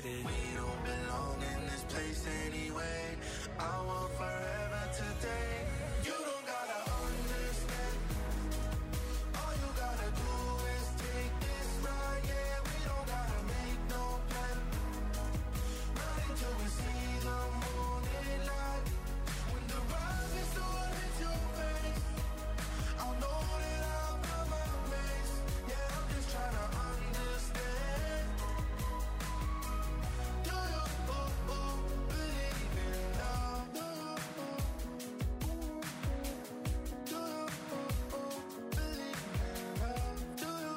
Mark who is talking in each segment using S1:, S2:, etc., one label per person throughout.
S1: decided we don't belong in this place anyway. I want forever today. You don't gotta understand. All you gotta do is take this ride. Yeah, we don't gotta make no plan. Not until we see the morning light. When the rising sun hits your face, I'll know that I've got my place. Yeah, I'm just trying to understand. Do you believe in love? Do you believe in love? Do you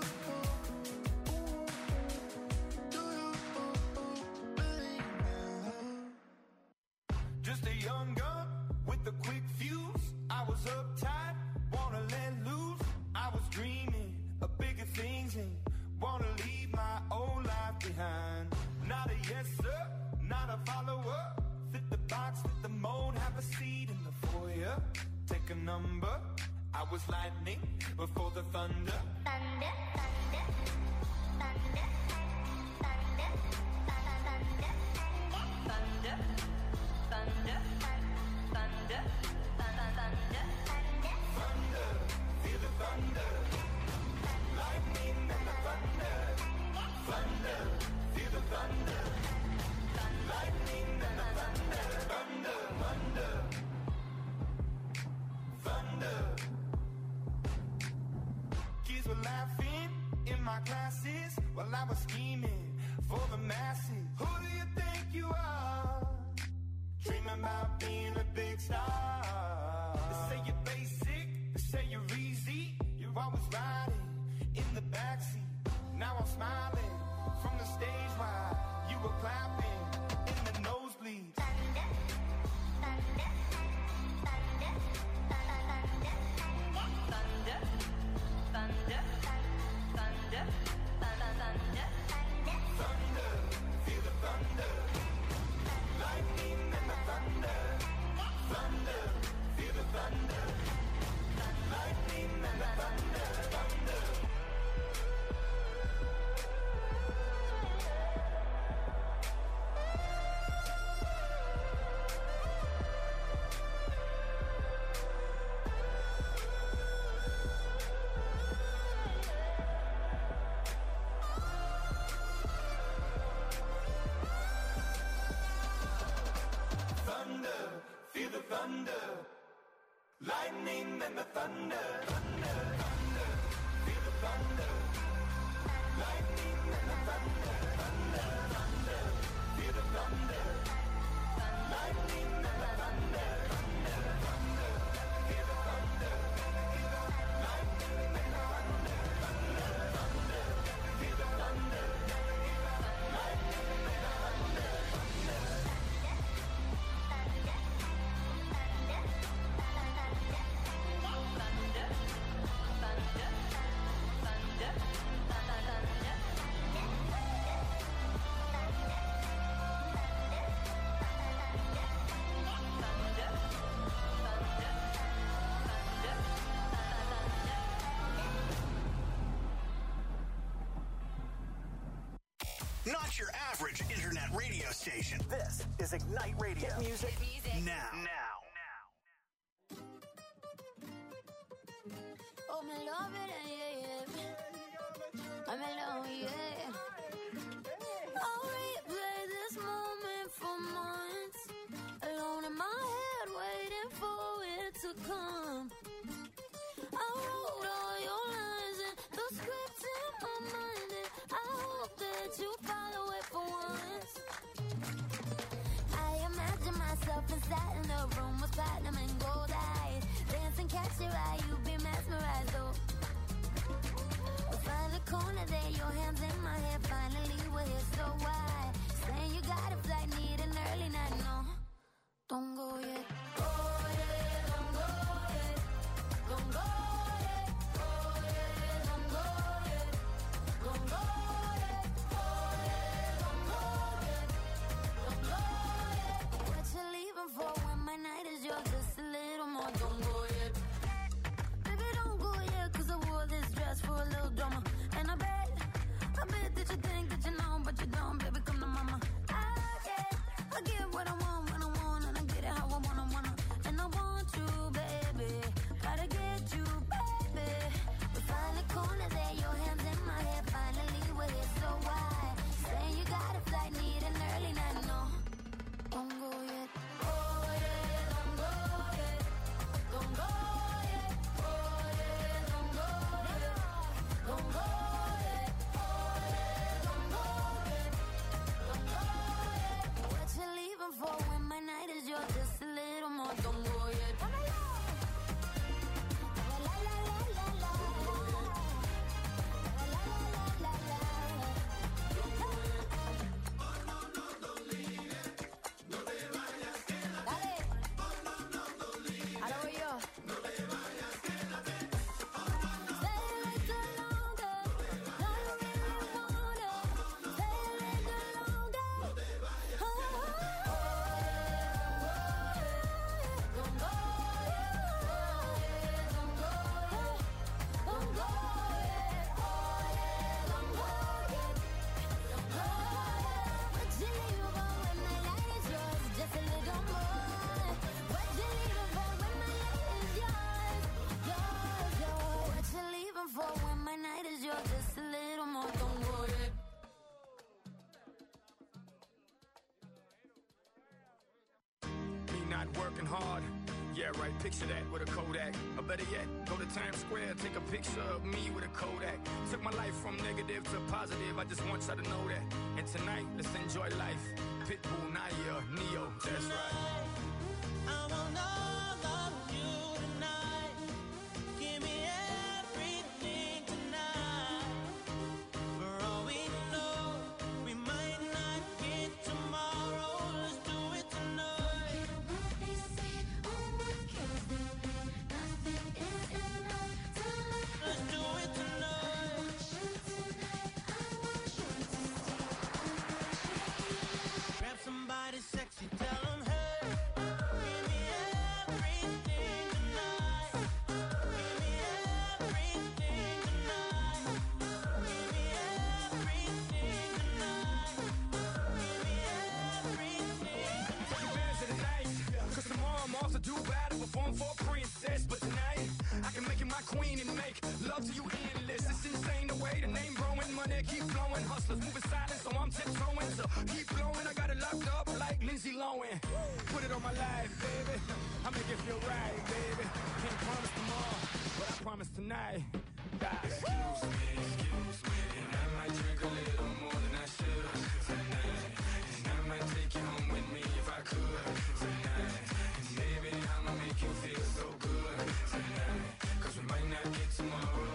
S1: believe in love?
S2: Just a young gun with a quick fuse. I was uptight, wanna let loose. I was dreaming of bigger things and wanna leave my old life behind. Not a yes sir, not a follower. Fit the box, fit the mold, have a seat in the foyer. Take a number. I was lightning before the thunder.
S3: Thunder, thunder, thunder, thunder, thunder, thunder, thunder, thunder, thunder,
S2: Thunder, feel the thunder. Lightning and the thunder. Thunder, feel the thunder. Lightning and the thunder. Thunder, thunder. Thunder. Kids were laughing in my classes while I was scheming for the masses. Who do you think you are? Dreaming about being a big star. They say you're basic, they say you're easy. You're always riding in the backseat. Now I'm smiling from the stage while you were clapping in the nosebleeds.
S3: thunder, thunder, thunder, thunder, thunder, thunder, thunder,
S2: Thunder, feel the thunder. Lightning and the thunder. Thunder, feel the thunder. Lightning and the thunder. Thunder. Thunder, feel the thunder. Lightning and the thunder. Thunder, thunder, feel the thunder. Lightning and the thunder. Thunder, thunder, feel the thunder. Lightning and the thunder. Thunder, thunder, feel the thunder. Lightning and the thunder. Thunder, thunder, feel the thunder. Lightning and the thunder.
S4: Not your average internet radio station.
S5: This is Ignite Radio.
S4: Hit music now.
S6: Oh, me love it, yeah, yeah. I'm alone, yeah. I'll replay this moment for months. Alone in my head, waiting for it to come. I wrote all your lines and the script in my mind, and I hope that you follow it for once. I imagine myself inside in the room with platinum and gold eyes. Dancing, catch your eye, you be mesmerized, oh. Find the corner there, your hands in my hair. Finally, we're here, so why? Saying you got a flight, need an early night, no. Don't go yet. Oh, yeah, don't go yet. Don't go yet. Oh, yeah, don't go yet. Don't go yet. Oh, yeah, don't go yet. Don't go yet. What you leaving for when my night is yours? Just a little more. Don't go yet. Baby, don't go yet, 'cause I wore this dress for a little drama. And I bet that you
S7: working hard. Yeah, right, picture that with a Kodak. Or better yet, go to Times Square, take a picture of me with a Kodak. Took my life from negative to positive, I just want y'all to know that. And tonight, let's enjoy life. Pitbull, Naya, Neo, that's right.
S8: I want all of you tonight. Give me everything tonight. For all we know, we might not get tomorrow. Let's do it tonight.
S6: They say, oh, what kills them? Nothing is enough tonight.
S8: Let's do it tonight.
S6: I want you to
S8: Grab somebody sexy, tell them, hey, give me everything tonight. Give me everything tonight. Give me everything tonight. Give me everything.
S7: Take advantage of the night, cause tomorrow I'm off to Dubai to perform for a princess. But tonight, I can make you my queen and make love to you endless. It's insane the way the name growing, money keep flowing. Hustlers moving silent, so I'm tiptoeing. So keep blowing, I got it locked up like Lindsay Lohan. Put it on my life, baby. I make it feel right, baby. Can't promise tomorrow, but I promise tonight. Excuse me, and I might drink a little more than I should tonight. And I might take you home with me if I could tonight. And baby, I'ma make you feel so good tonight. Cause we might not get tomorrow.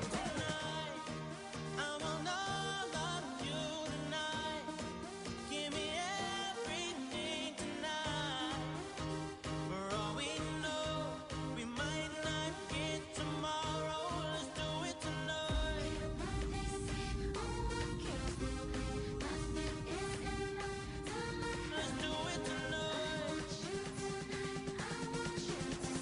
S8: I want all of you tonight. Give me everything tonight. For all we know, we might not get tomorrow. Let's do it tonight.
S6: They say, oh, what kills them? Nothing is enough tonight.
S8: Let's do it tonight.
S6: I want you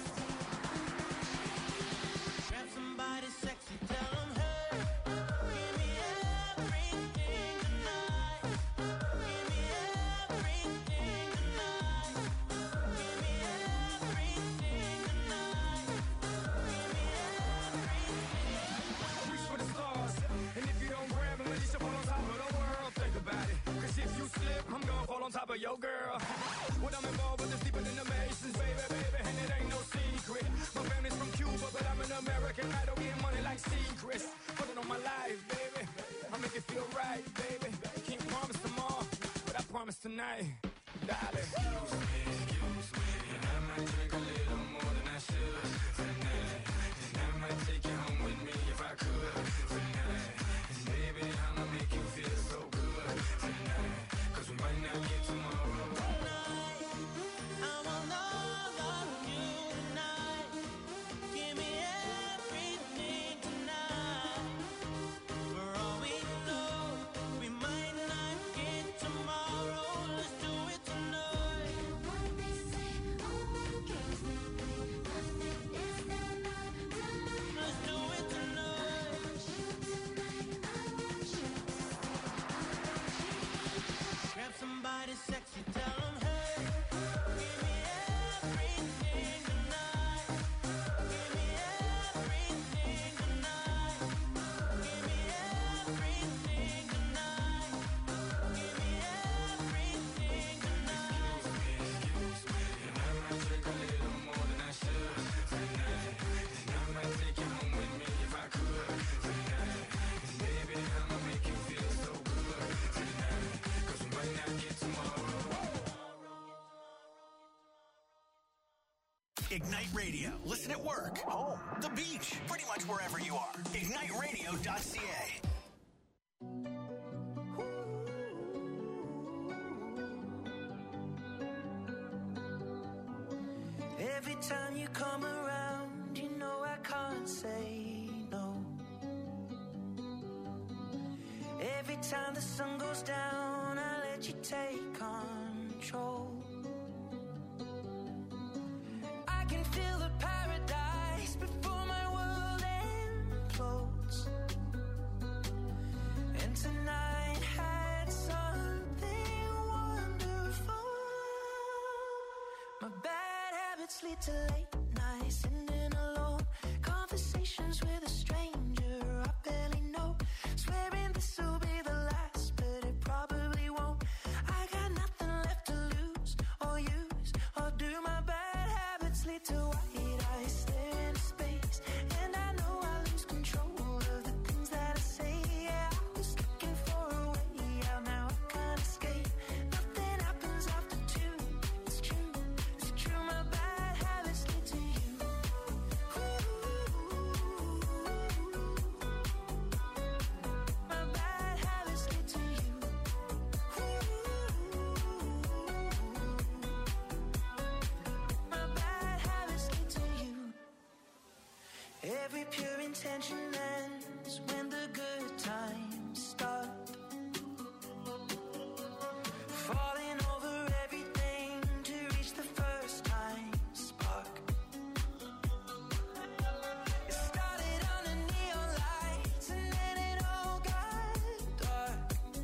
S8: Grab somebody sexy, tell them, hey, give me everything tonight. Give me everything tonight. Give me everything tonight. Give me everything.
S7: Reach for the stars, and if you don't grab them, at least you fall on top of the world. Think about it, cause if you slip, I'm gonna fall on top of your girl. What I'm involved with is deeper than the Masons, baby, and it ain't no secret. My family's from Cuba, but I'm an American. I don't get money like secrets. Put it on my life, baby. I make it feel right, baby. Can't promise tomorrow, but I promise tonight, darling. Excuse me, and I might drink a little more than I should tonight. And I might take you home with me if I could tonight. And baby, I'ma make you feel so good tonight. Cause we might not get tomorrow.
S8: I want all of you tonight. Give me everything tonight. For all we know, we might not get tomorrow. Let's do it tonight.
S6: They say, oh, what kills them? Nothing is enough tonight.
S8: Let's do it tonight.
S6: I want you
S8: Grab somebody sexy, tell them, hey, give me everything tonight. Give me everything tonight. Give me everything tonight. Give me everything tonight.
S7: Excuse me, and I might drink a little more than I should tonight. And I might take you home with me if I could tonight. And baby, I'ma make you feel so good tonight. Cause we might not get tomorrow.
S4: Ignite Radio. Listen at work, home, the beach, pretty much wherever you are. IgniteRadio.ca.
S8: Every time you come around, you know I can't say no. Every time the sun goes down, I let you take control. I can feel the paradise before my world implodes. And tonight had something wonderful. My bad habits lead to late nights, sitting alone. Conversations with a stranger I barely know. Swearing this will be the last, but it probably won't. I got nothing left to lose or use or do. My bad tension ends, when the good times start. Falling over everything to reach the first time spark. It started under neon lights and then it all got dark.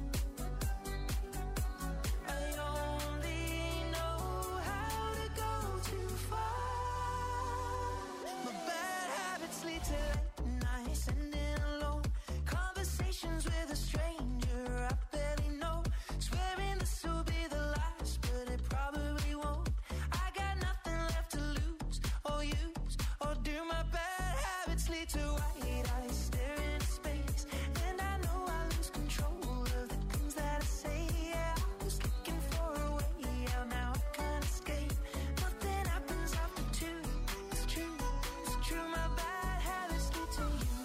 S8: I only know how to go too far. My bad habits lead to late nights, ending alone. Conversations with a stranger I barely know. Swearing this will be the last, but it probably won't. I got nothing left to lose or use, or do. My bad habits lead to white eyes staring into space, and I know I lose control of the things that I say. Yeah, I was looking for a way out, now I can't escape. Nothing happens after two. It's true, it's true. My bad habits lead to you.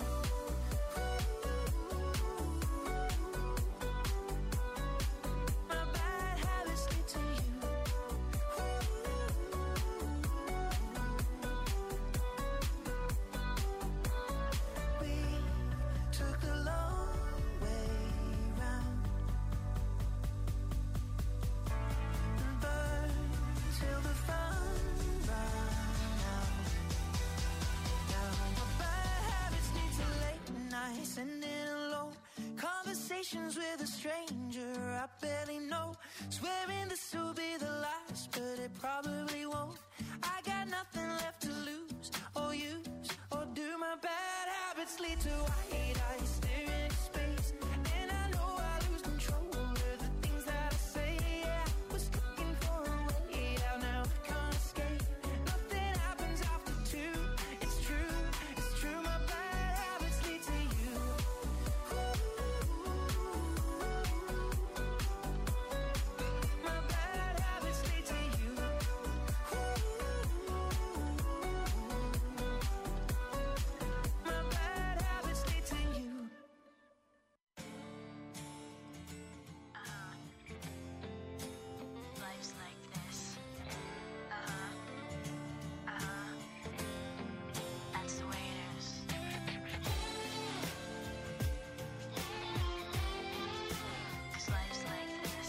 S8: My bad habits lead to you. We took the long way round and burned till the fun ran out. Now my bad habits lead to late nights, ending alone. Conversations with a stranger I barely know. Swearing this will be the last, but it probably won't. I got nothing left to lose or use, or do. My bad habits lead to white eyes staring into space, and I know I lose control of the things that I say. Yeah, I was looking for a way out, now I can't escape. Nothing happens after two. It's true, it's true. My bad habits lead to you. My bad habits lead to you. My bad habits lead to you.
S6: Life's like this. That's the way it is. 'Cause life's like this.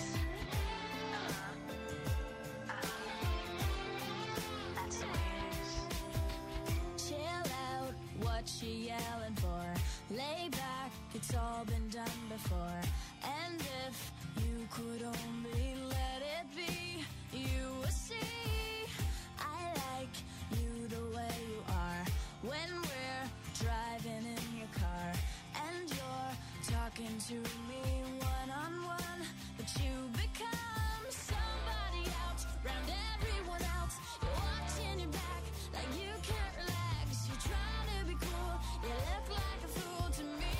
S6: That's the way it is. Chill out, what you yelling for? Lay back, it's all been done before. And if you could only let it be, you would see I like you the way you are. When we're driving in your car and you're talking to me one-on-one, but you become somebody else round everyone else. You're watching your back like you can't relax. You're trying to be cool, you look like a fool to me.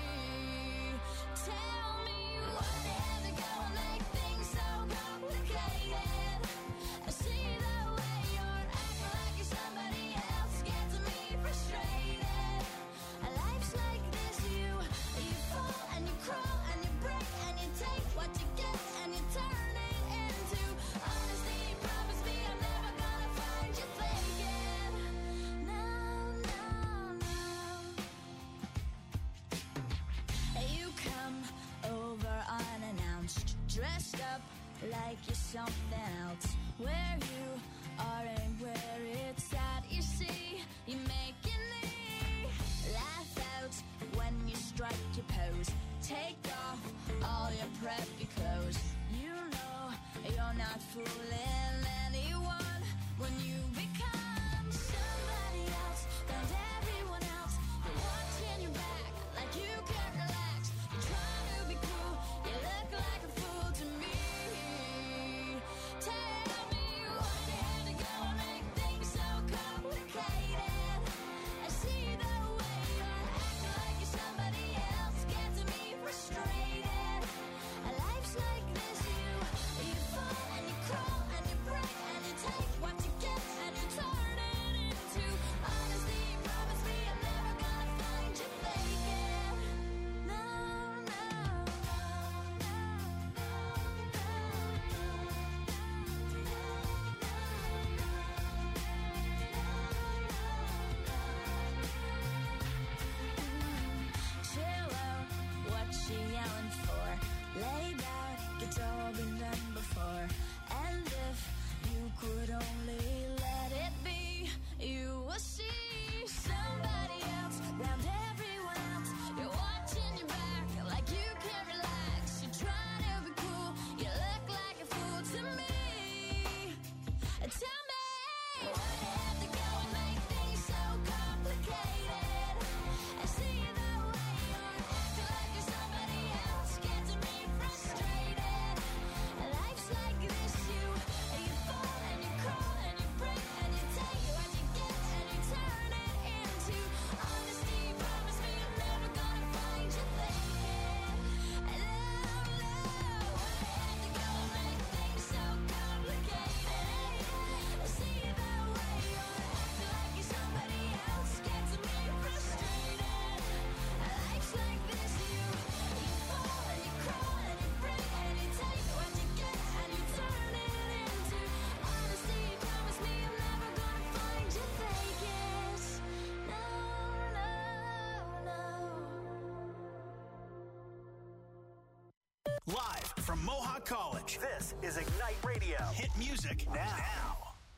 S6: Tell me what they have to go and make things so complicated. I see the way you're acting like you're somebody else, gets me frustrated. Life's like this, you fall and you crawl and you break and you take what you get and you turn it into honesty. Promise me I'm never gonna find you faking. No, no, no. You come over unannounced, dressed up like you're something else. Where you are and where it's at, you see, you making me laugh out when you strike your pose. Take off all your preppy clothes. You know you're not fooling anyone when you become somebody else and everyone else. You're watching your back like you can't relax. You're trying to be cool, you look like a fool to me. Tell me what they had to go and make things so complicated. I see the way you're acting like you're somebody else, gets me frustrated. Life's like this, you fall and you crawl
S4: Talk college.
S5: This is Ignite Radio.
S4: Hit music now.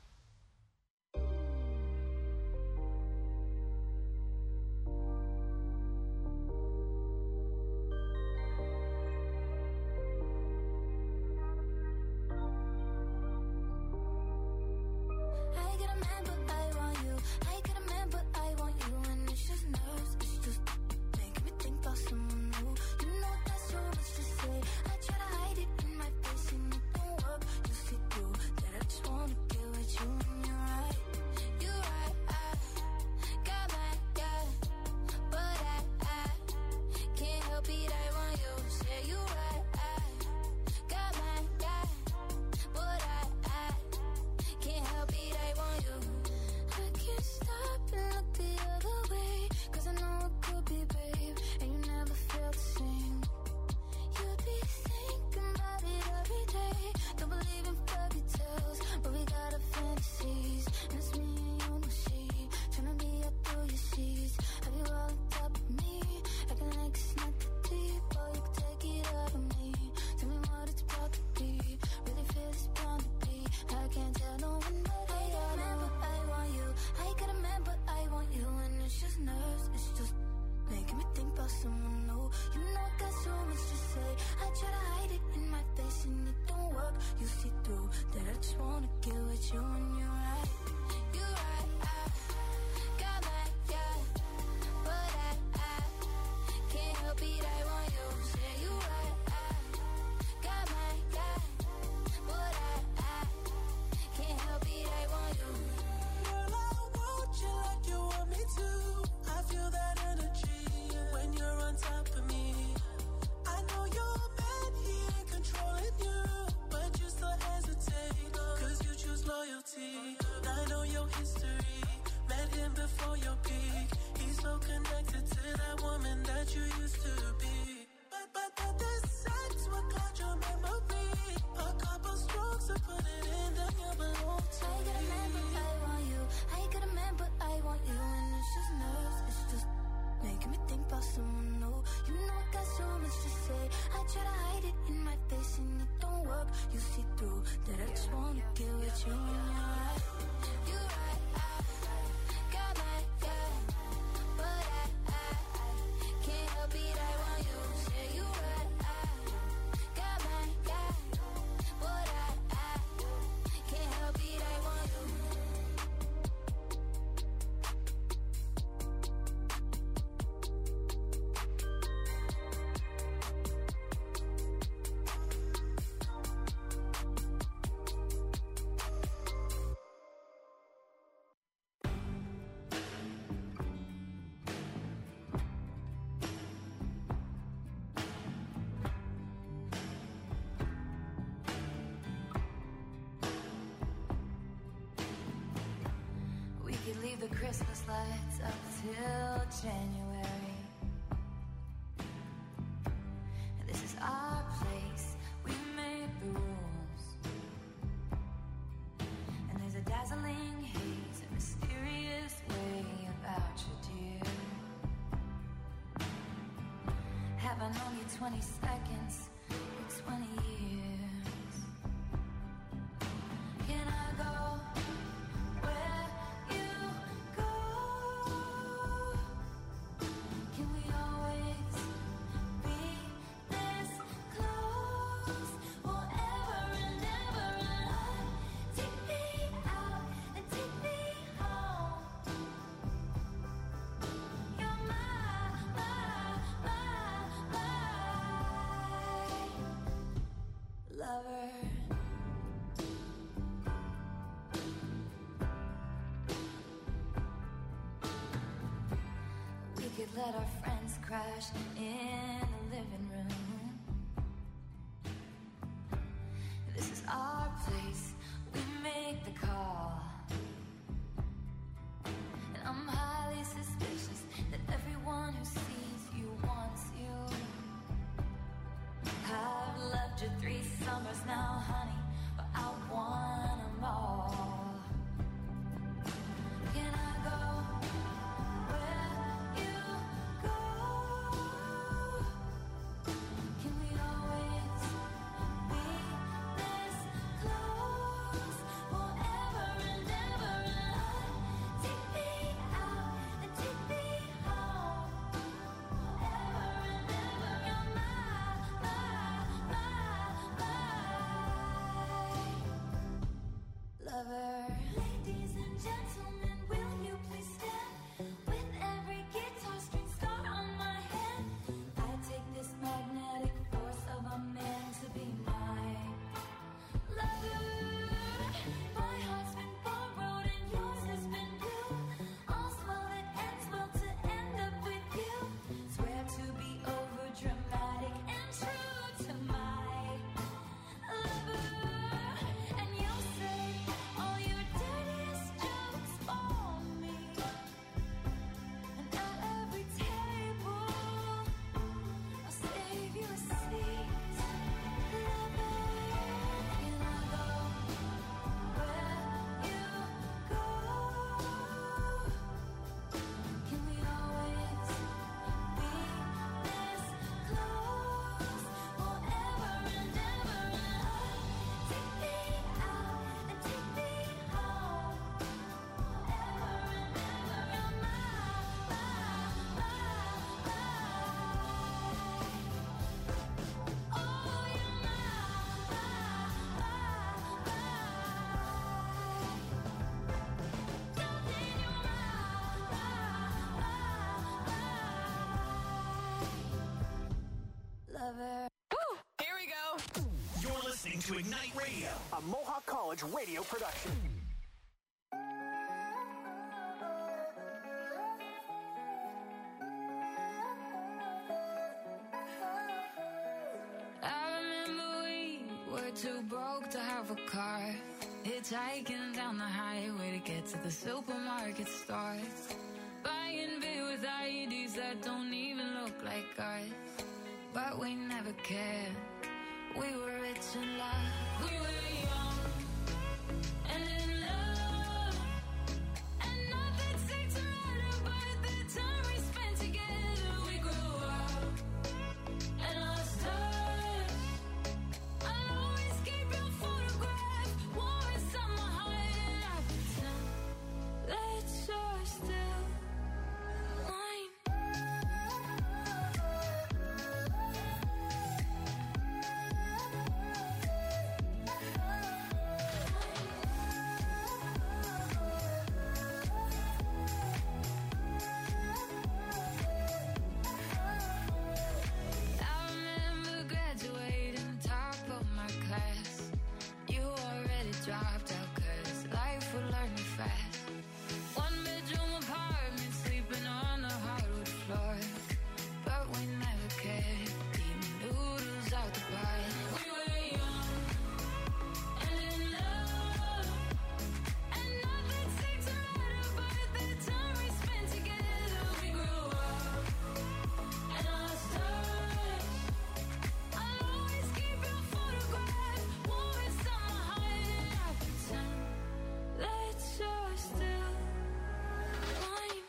S6: I get a man, but I want you. I get a man, but I want you. And it's just nerves, it's just making me think about someone new. You know that's so much to say. I try to hide it in my face and it don't work. You see through that I just wanna get with you. And you're right, you're right. I got my guy, but I can't help it. I want you. Say you right. I got my guy, but I can't help it. I want you. I can't stop and look the other way, 'cause I know it could be, babe, and you never feel the same. You'd be thinking about it every day. Don't believe in fairy tales, but we got our fantasies, and it's me and you in the sheet, tryna be up through your sheets. Have you all on top of me, acting like it's not that deep, or you could take it out of me. Tell me what it's about to be, really feel it's bound to be. I can't tell no one, but I got a man, but I want you. I got a man, but I want you, and it's just nerves, it's just making me think about someone new. You know I got so much to say. I try to hide it in my face and it don't work. You see through that I just wanna get with you, and you're right, you're right. I got my guy, but I can't help it. I want you. Say you right. I got my guy, but I can't help it. I want you.
S8: Girl, I want you like you want me to. I feel that energy when you're on top of me. I know your man, he ain't controlling you, but you still hesitate, 'cause you choose loyalty. I know your history, met him before your peak. He's so connected to that woman that you used to be. But the sex will cloud your memory. A couple strokes to put it in, then you belong to
S6: I got a man, but I want you. I got a man, but I want you, and it's just nerves, it's just making me think about someone new. You know I got so much to say. I try to hide it in my face and it don't work. You see through that I just wanna get with you, and you're right, you're right. I got my guy, but I can't help it. I want you. Say you right. I got my guy, but I can't help it. I want you. We could leave the Christmas lights up till January. And this is our place, we make the rules. And there's a dazzling haze, a mysterious way about you, dear. Have I known you 20 seconds or 20 years? Can I go where you go? Can we always be this close forever and ever? And take me out and take me home. You're my lover. We could let our friends crash in the living room. This is our place, we make the call. And I'm highly suspicious that everyone who sees you wants you. I've loved you 3 summers now, honey, but I want them all. Can I go where you go? Can we always be
S4: to Ignite Radio,
S5: a Mohawk College radio production.
S9: I remember we were too broke to have a car, hitchhiking down the highway to get to the supermarket stores, buying beer with IEDs that don't even look like ours. But we never cared. We were rich in love. We were young and in love, and nothing seemed to matter. But the time we spent together, we grew up and lost touch. I'll always keep your photograph warm inside my heart, and I pretend that you're still mine. Dropped out 'cause life would learn me fast. One bedroom apartment, sleeping on the hardwood floor. But we never cared, eating noodles out the pot. We were young and in love, and nothing seemed to matter. But the time we spent together, we grew up and lost touch. I'll always keep your photograph warm inside my heart. That you're still mine.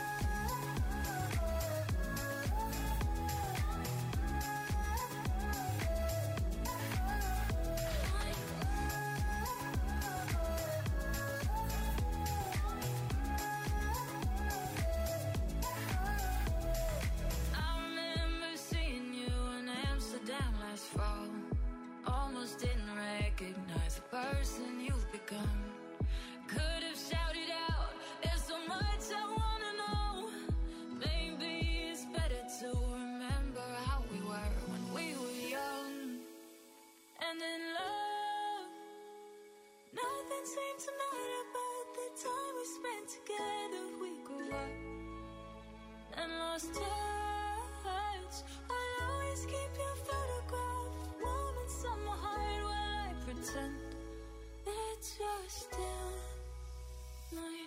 S9: I remember seeing you in Amsterdam last fall. Almost didn't recognize the person you've become. Could have shouted out, there's so much I wanna know. Maybe it's better to remember how we were when we were young and in love. Nothing seemed to matter, but the time we spent together, we grew up and lost touch. I'll always keep your photograph warm inside my heart while I pretend that you're still mine.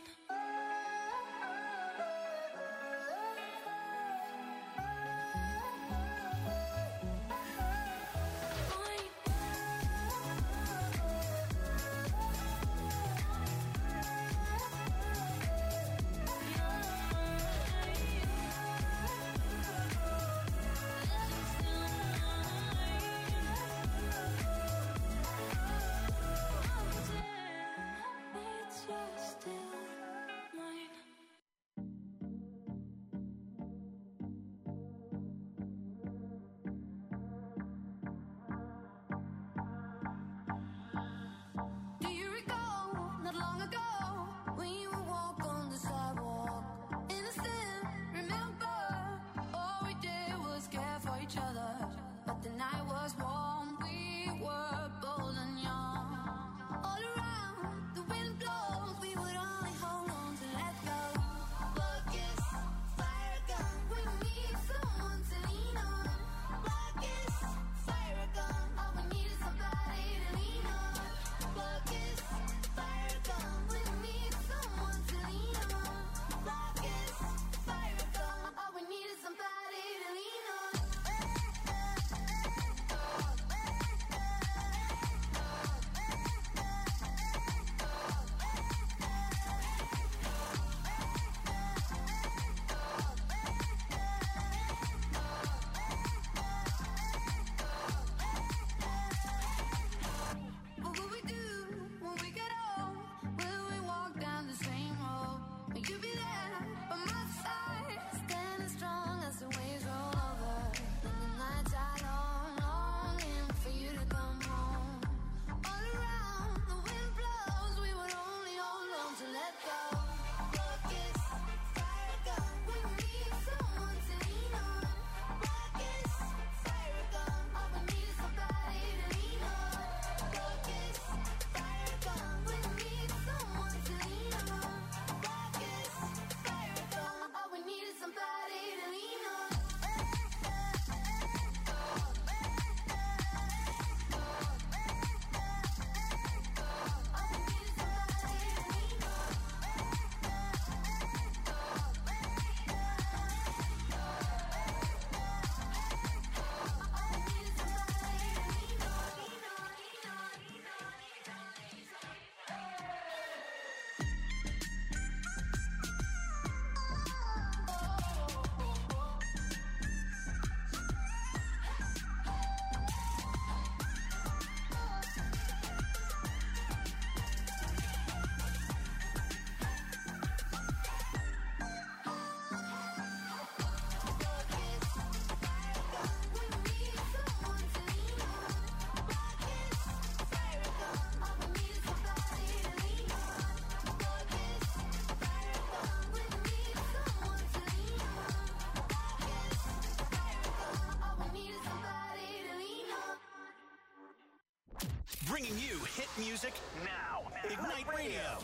S4: Bringing you hit music now. Ignite Radio.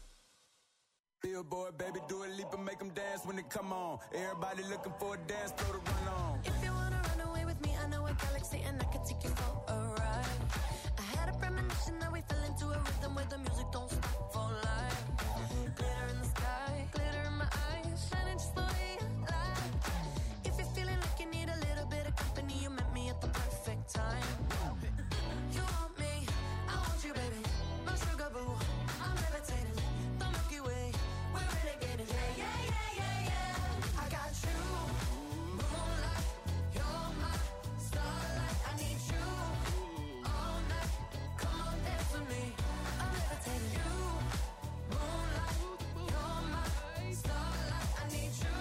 S10: Billboard, baby, do a leap and make them dance when they come on. Everybody looking for a dance floor to run on.
S8: If you wanna run away with me, I know a galaxy and I can take you for a ride. I had a premonition that we fell into a rhythm where the music don't stop for life. Glitter in the sky, glitter in my eyes, shining just the way I like. If you're feeling like you need a little bit of company, you met me at the perfect time. You want me, I want you, baby. My sugar boo, I'm levitating. The Milky Way, we're renegading. Yeah, yeah, yeah, yeah, yeah. I got you, moonlight. You're my starlight. I need you all night. Come on, dance with me. I'm levitating. You, moonlight. You're my starlight. I need you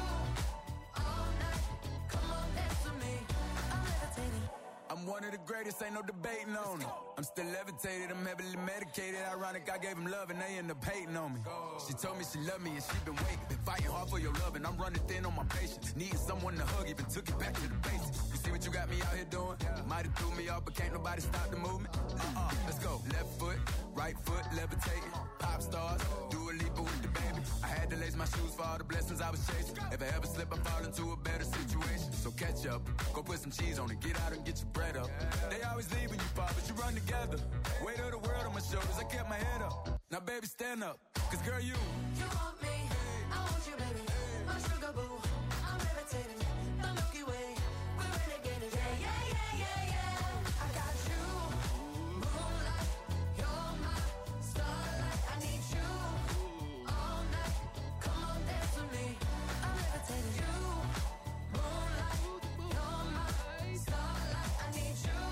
S8: all night. Come on, dance with me. I'm levitating.
S10: I'm one of the greatest, ain't no debating on it. I'm still levitated, I'm heavily medicated. Ironic, I gave him love and they end up hating on me. She told me she loved me and she been waiting. Been fighting hard for your love and I'm running thin on my patience. Needing someone to hug, even took it back to the basics. You see what you got me out here doing? Might have threw me off, but can't nobody stop the movement. Let's go. Left foot, right foot, levitating. Pop stars, do a leap with the baby. I had to lace my shoes for all the blessings I was chasing. If I ever slip, I fall into a better situation. So catch up, go put some cheese on it, get out and get your bread up. They always leave when you fall, but you run together. Weight of the world on my shoulders, I kept my head up. Now baby, stand up, cause girl, you
S8: want me, I want you, baby. My sugar boo, I'm levitating. The Milky Way, we're renegading. Yeah, yeah, yeah, yeah, yeah. I got you, moonlight. You're my starlight. I need you all night. Come on, dance with me. I'm levitating. You, moonlight. You're my starlight. I need you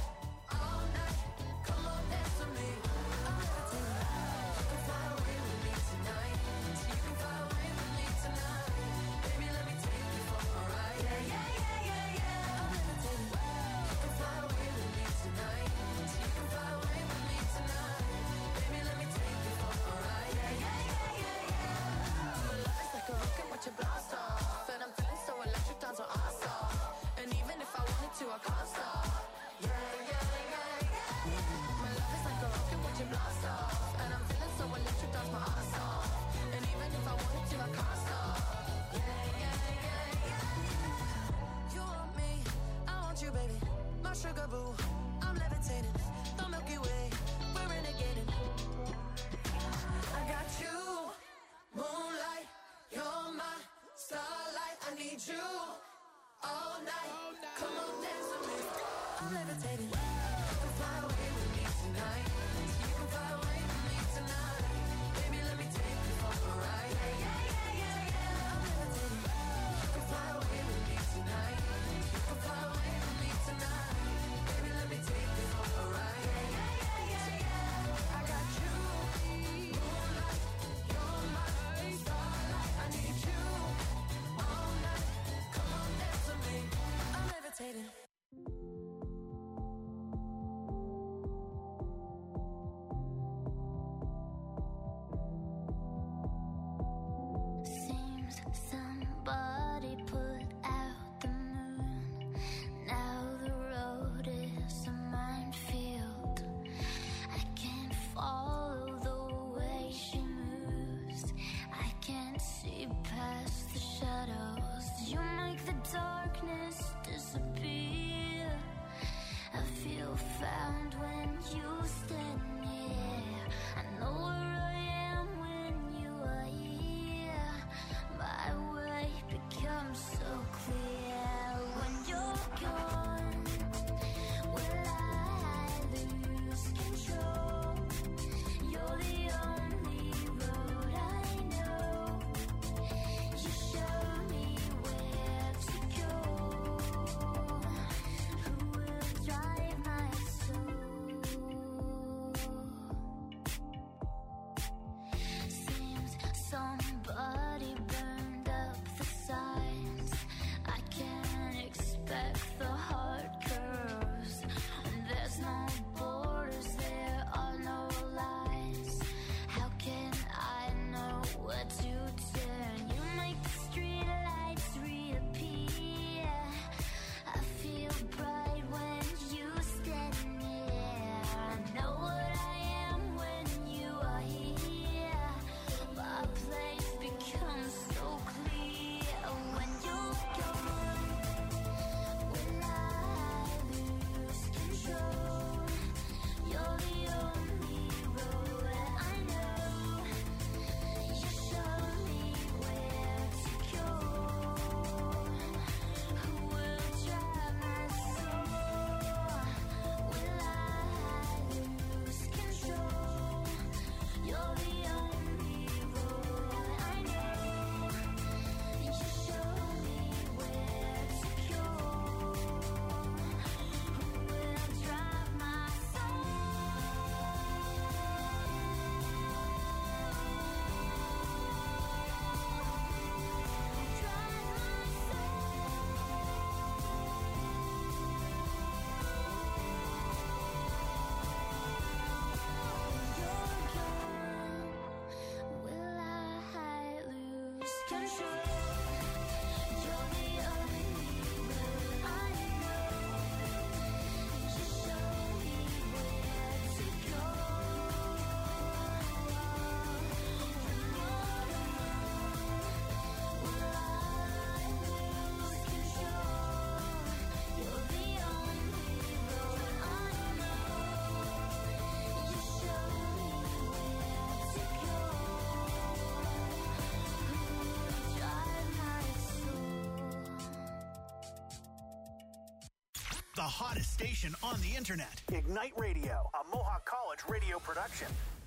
S8: all night. Come on, dance with me. I'm levitating. You can fly away with me tonight. You can fly away with me tonight. Baby, let me take you for a
S4: the hottest station on the internet.
S5: Ignite Radio, a Mohawk College radio production.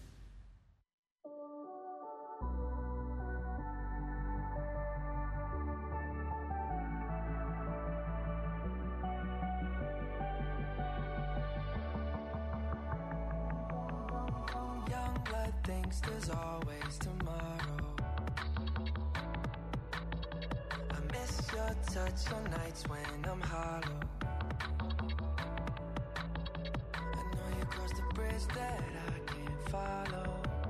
S8: Young blood thinks there's always tomorrow. I miss your touch on nights when I'm hollow. I know you crossed the bridge that I can't follow.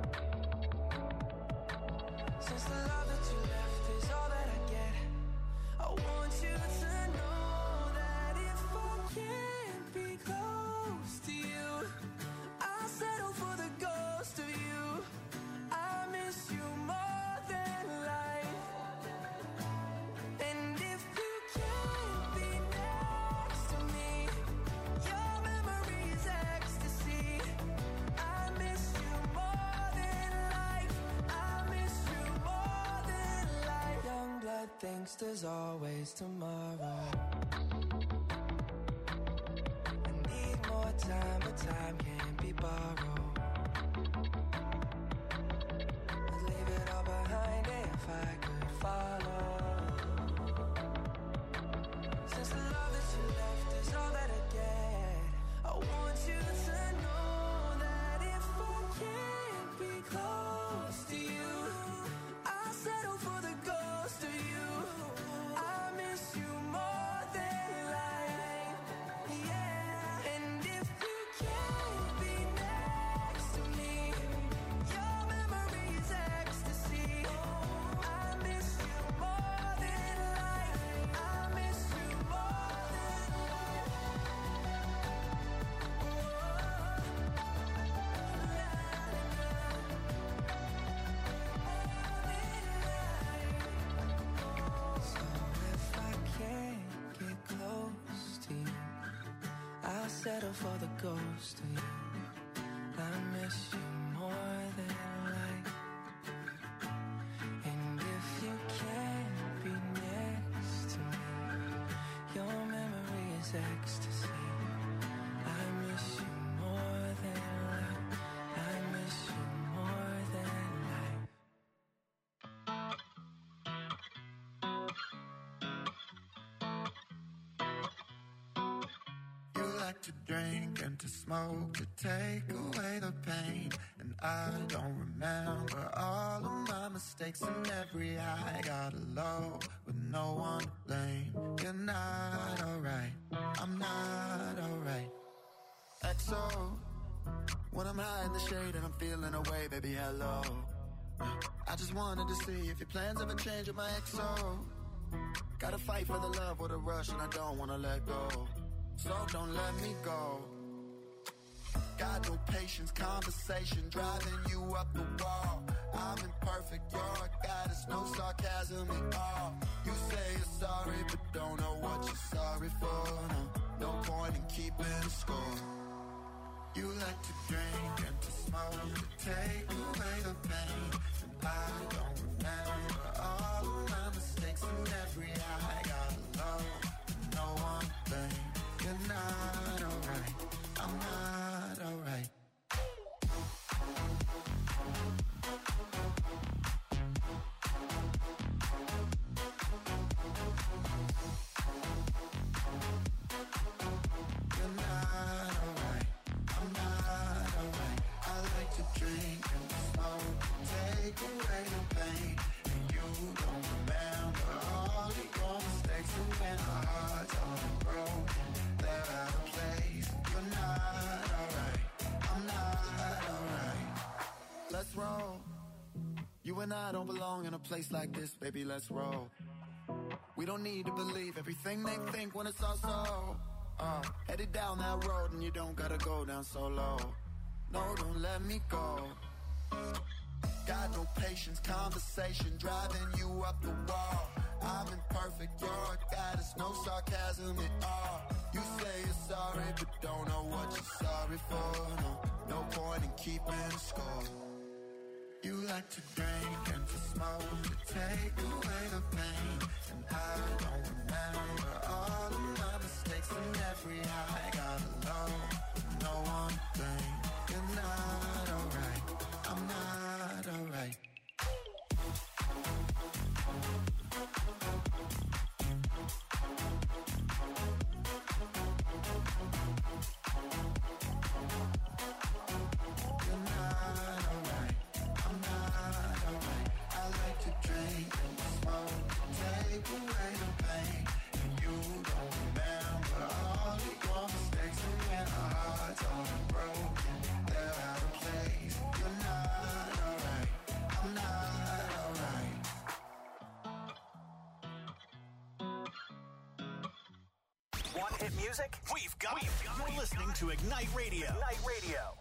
S8: Since the love that you left is all that I get, I want you to know that if I can't be close to you, I'll settle for the ghost of you. I miss you more than life. And if you can't be next to me, your memory is ecstasy. I miss you more than life. I miss you more than life. Young blood thinks there's always tomorrow. I need more time, but time can't be borrowed. I'd leave it all behind if I could follow. Since the love that you left is all that I get, I want you to know that if I can't be close to you, I'll settle for the ghost of you. I miss you more than life, yeah. And if you can't be next to me, your memory is ecstasy. I miss you more than life. I miss you more than life. So if I can't get close to you, I'll settle for the ghost of you. I miss you more than life. And if you can't be next to me, your memory is ecstasy. I miss you more than life. I miss you more than life.
S1: You like to drink and to smoke to take away the pain. And I don't remember all of my mistakes and every high. Got low with no one to blame. You're not alright, I'm not alright. XO, when I'm high in the shade and I'm feeling away, baby, hello. I just wanted to see if your plans ever change with my XO. Gotta fight for the love with a rush and I don't wanna let go. So don't let me go. Got no patience, conversation driving you up the wall. I'm imperfect, you're a goddess, no sarcasm at all. You say you're sorry, but don't know what you're sorry for. No point in keeping score. You like to drink and to smoke to take away the pain. And I don't remember all of my mistakes and every high. Got low, no one thing. You're not alright, I'm not alright. You're not alright, I'm not alright. I like to drink and to smoke, take away the pain. And you don't remember all of your mistakes. And when our hearts are broken, they're out of place. You're not alright, I'm not alright. Let's roll. You and I don't belong in a place like this, baby, let's roll. We don't need to believe everything they think when it's all so. Headed down that road and you don't gotta go down so low. No, don't let me go. Got no patience, conversation driving you up the wall. I'm imperfect, you're a goddess, no sarcasm at all. You say you're sorry, but don't know what you're sorry for. No point in keeping score. You like to drink and to smoke to take away the pain. And I don't remember all of my mistakes and every high. Got alone with no one thing. You're not alright, I'm not alright.
S5: Want hit music?
S4: We've got it. You're listening to Ignite Radio.
S5: Ignite Radio.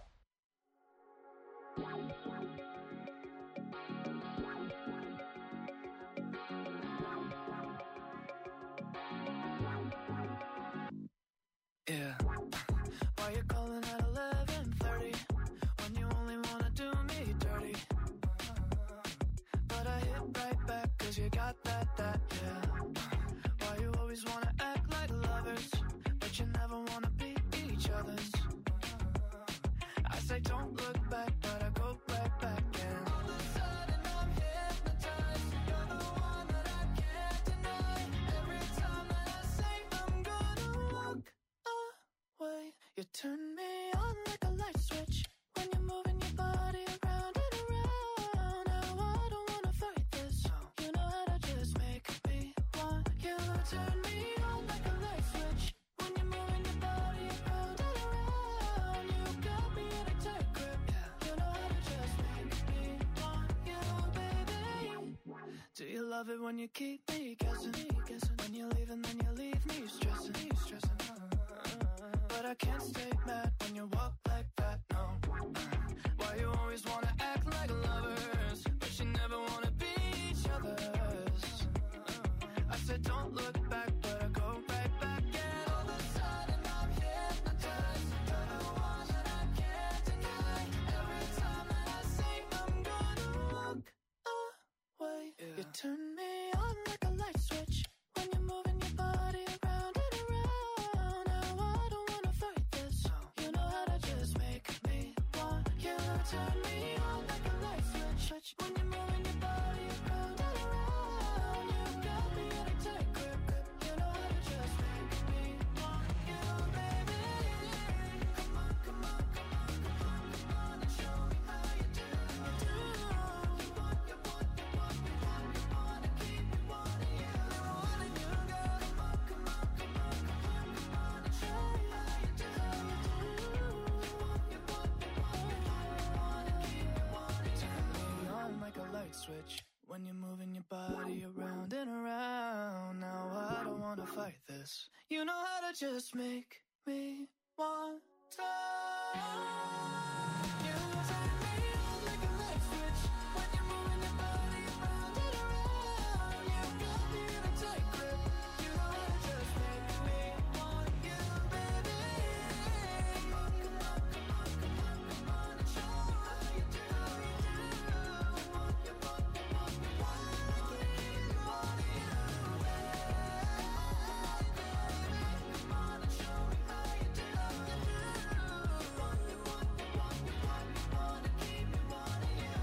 S8: Yeah. Why you calling at 11:30 when you only wanna do me dirty? But I hit right back 'cause you got that, yeah. Why you always wanna act like lovers, but you never wanna be each other's? I say don't look back, but I go right back and all of a sudden I'm hypnotized. You're the one that I can't deny. Every time that I say I'm gonna walk away, you turn me on like a light switch when you're moving your body around and around. Now I don't wanna fight this. You know how to just make me want you. Turn me on like a light switch when you're moving your body around and around. You got me in a tight grip. You know how to just make me want you, baby. Do you love it when you keep me guessing? When you leave and then you leave me stressing. But I can't stay mad when you walk like that, no. Why you always wanna act like lovers, but you never wanna be each other's? I said don't look back, but I go right back. And all of a sudden I'm hypnotized. You're the one that I can't deny. Every time that I say I'm gonna walk away, you turn me on like a light switch when you're moving your body around and around. Now I don't wanna fight this. You know how to just make me want you. Turn me on like a light switch when you're moving your body around and around. You got me in a tight grip. You know how to just make me want you, baby. Come on, come on, come on, come on, come on and show me how you do. You want, you want, you want, you want, you wanna keep me wanting you, wanting you, girl. Come on, come on, come on, come on, come on and show me how you do. You want, you want, you want, you wanna keep me wanting you. Turn me on like a light switch when you're moving your body around and around. Now I don't wanna fight this. You know how to just make me want to. You turn me on like a light switch when you're moving your body around and around. You got me in a tight grip. You know how to just make me want you, baby. Come on, come on, come on, come on, come on and show me how you do. You want, you want, you want, you wanna keep me wanting you. Come on and show me how you do. You want, you want, you want, you want, you wanna keep me wanting you.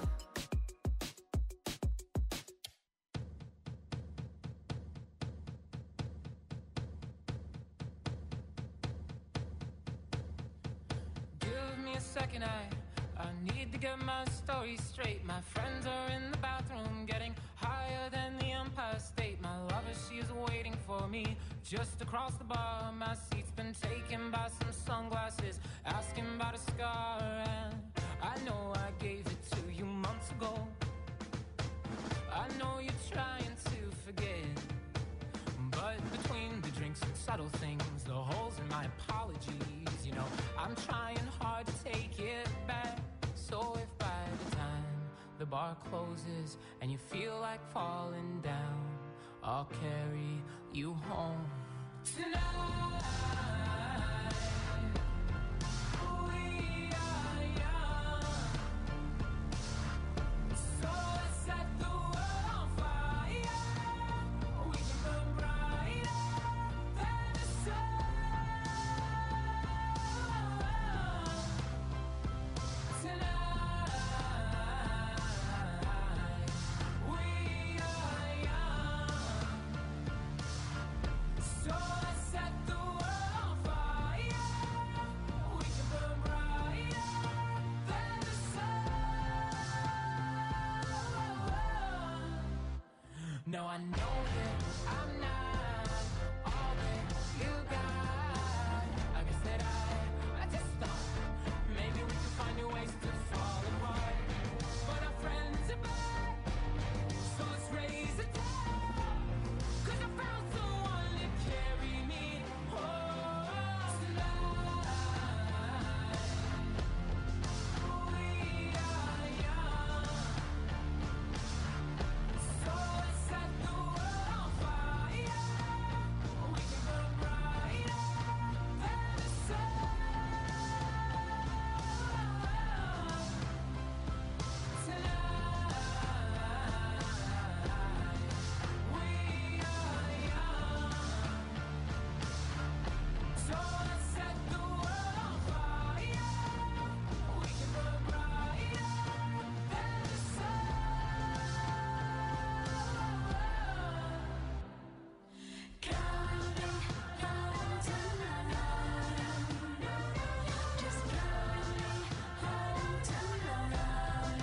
S11: Give me a second, I need to get my story straight. My friends are in the bathroom getting higher than the Empire State. My lover, she's waiting for me just across the bar. My seat's been taken by some sunglasses, asking about a scar. And I know I gave it to you months ago. I know you're trying to forget, but between the drinks and subtle things, the holes in my apologies, you know, I'm trying hard to take it back. So if by the time the bar closes and you feel like falling down, I'll carry you home tonight. We are young. No, I know that I'm not all that you got. I guess that I just thought maybe we could find new ways to fall apart. But our friends are back, so let's raise a toast. 'Cause I found someone to carry me home tonight. We are young, so let's set the world on fire. We can burn brighter than the sun tonight. We are young, so let's set the world on fire. We can burn brighter than the sun. Coming home tonight. Just coming home tonight.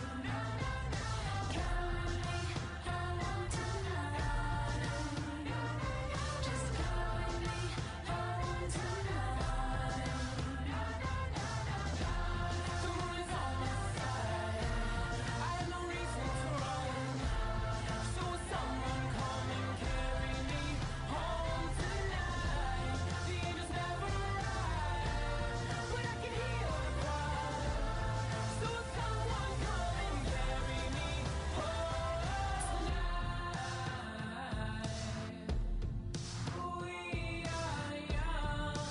S11: Coming home tonight. Just coming home tonight. The moon is on my side. I have no reason to run. So will someone come and carry me home tonight? The angels never arrive, but I can hear the cry. So will someone come and carry me home tonight? We are young,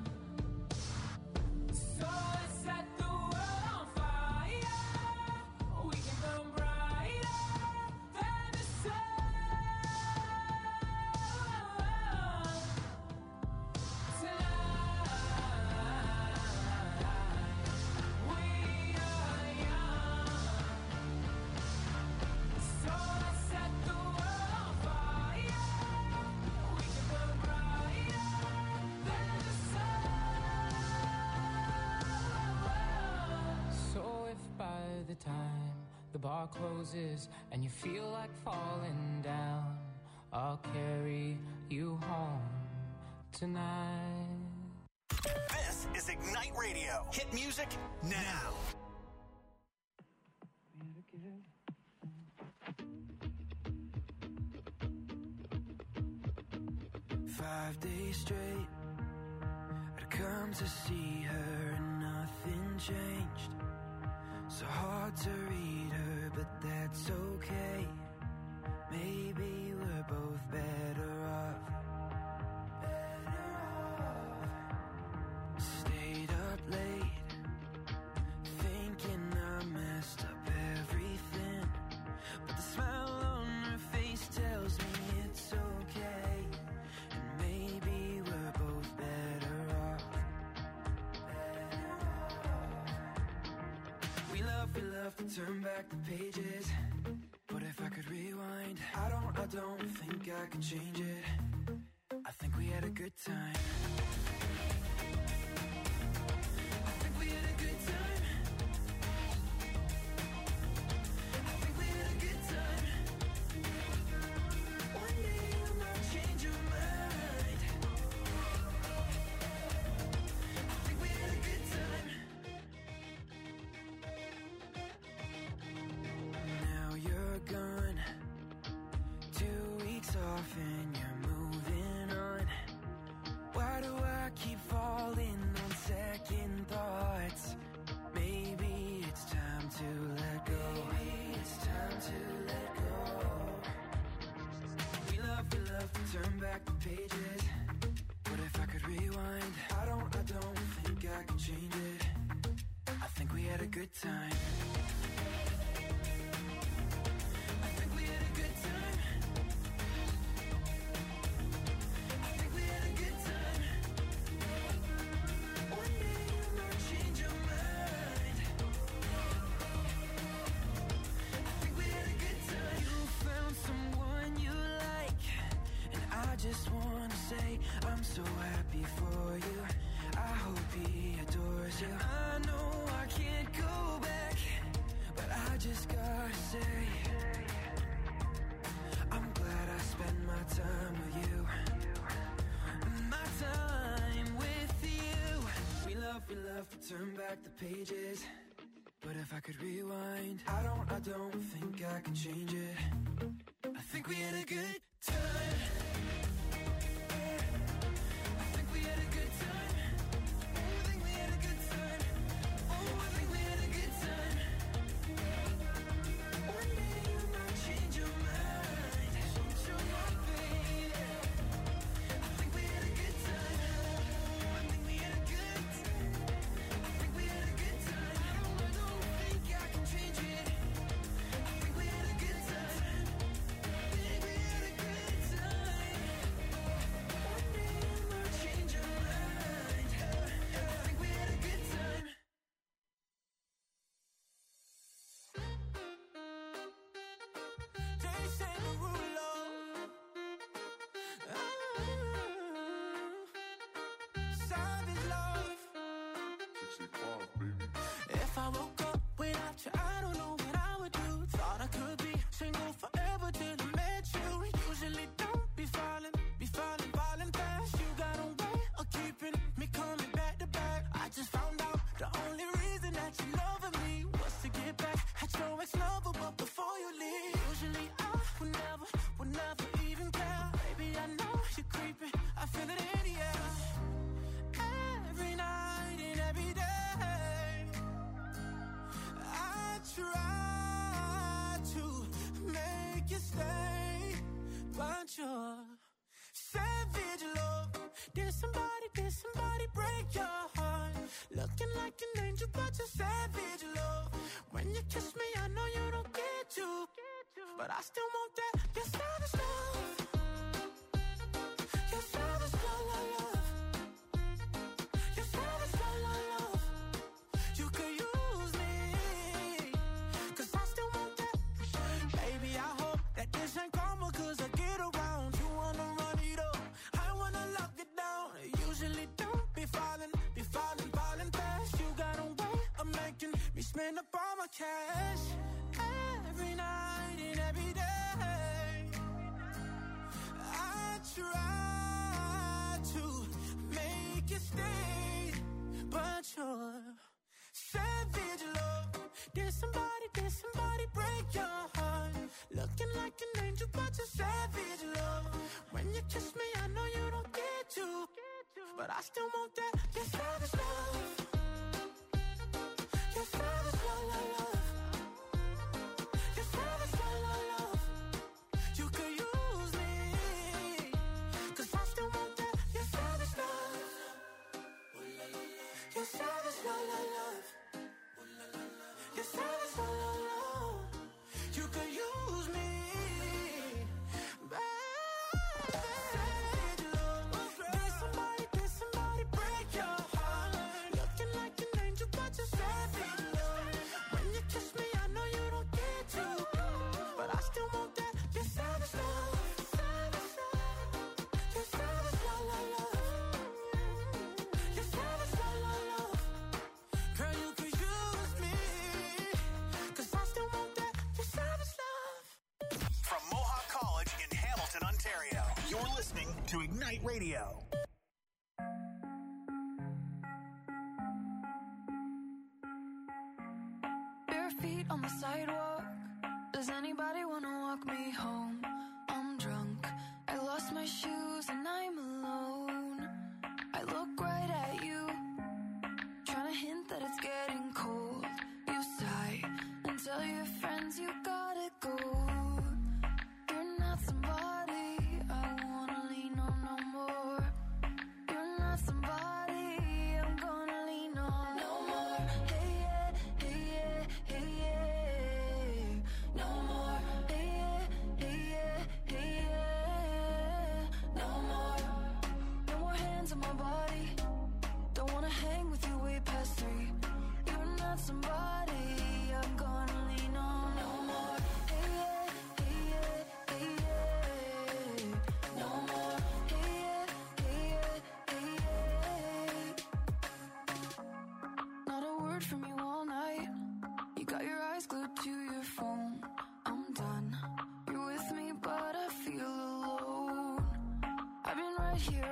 S11: so let's set the world on fire. We can burn brighter than the sun tonight. We are young, so let's set the world on fire. We can burn brighter than the sun. So if by the time the bar closes and you feel like falling down, I'll carry you home tonight.
S4: This is Ignite Radio. Hit music now.
S8: 5 days straight, I'd come to see her and nothing changed. So hard to read her, but that's okay. Maybe we're both better off. Stayed up late, thinking I messed up everything. But the smile on her face tells me it's okay. And maybe we're both better off. We love to turn back the pages. But if I could rewind, I don't think I could change it. I think we had a good time. I think we had a good time. I think we had a good time. One day you might change your mind. I think we had a good time. Now you're gone, 2 weeks off and you're moving on. Why do I keep falling on second thoughts? Maybe it's time to let go. Maybe it's time to let go. We love to turn back the pages. But if I could rewind, I don't think I could change it. I think we had a good time. I think we had a good time. I think we had a good time. One day you might change your mind. I think we had a good time. You found someone you like, and I just wanna say I'm so happy for you. I hope he adores you. I know I can't go back. turn back the pages, but if I could rewind, I don't think I can change it. I think we had a good time. I think we had a good time. Oh, I think we had a good time. Oh, I think we had a good time. One day you might change your mind. Change your mind, baby. I think we had a good time. I think we had a good time. I think we had a good time. I don't think I can change it. I think we had a good time. I think we had a good time. One day you might change your mind. I think we had a good time. They say the rule of savage love. If I woke up without you, I don't know what I would do. Thought I could be single forever till I met you. Usually don't be falling fast. You got a way of keeping me coming back to back. I just found out the only reason that you loving me was to get back at your ex-lover, but before you leave, usually I would never even care. Baby, I know you're creeping, I feel it in the air. Every night and every day, I try to make you stay, but you're savage love. Did somebody break your heart? Looking like an angel, but you're savage love. When you kiss me, I know you don't get to, but I still want that. You're savage love. You're savage love, love. You're savage love, love. You could use me, 'cause I still want that. Baby, I hope that this ain't karma, 'cause I get around. You wanna run it up, I wanna lock it down. Usually don't be falling fast. You got a way of making me spend up all my cash. Every night and every day, I try to make you stay, but you're savage love. Did somebody break your heart? Looking like an angel, but you're savage love. When you kiss me, I know you don't get to, but I still want that. You're savage love. You're savage love, love. You're savage love, love. You could use me, 'cause I still want that. You're savage love. You're savage love, love. You're savage love, love. You could use me, baby. Savage love. Did somebody break your heart? Looking like an angel, but you're savage love. When you kiss me, I know you don't get to, but I still want that. You're savage love. You're savage love, love. You're savage love, love. Girl, you could use me, 'cause I still want that. You're savage love.
S4: From Mohawk College in Hamilton, Ontario, you're listening to Ignite Radio.
S9: Bare feet on the sidewalk. Does anybody wanna walk me home? I'm drunk. I lost my shoes and I'm alone. I look right at you, trying to hint that it's getting cold. You sigh and tell your friends you gotta go. You're not somebody I wanna lean on no more. You're not somebody I'm gonna lean on no more. Hey yeah, hey yeah, hey yeah. No more. Hey yeah, hey yeah, hey yeah. No more. No more hands on my body. Don't wanna hang with you way past 3. You're not somebody I'm gonna lean on no more. Hey yeah, hey yeah, hey yeah. No more. Hey yeah, hey yeah, hey yeah. Not a word from you all night. You got your eyes glued to your phone. I'm done. You're with me, but I feel alone. I've been right here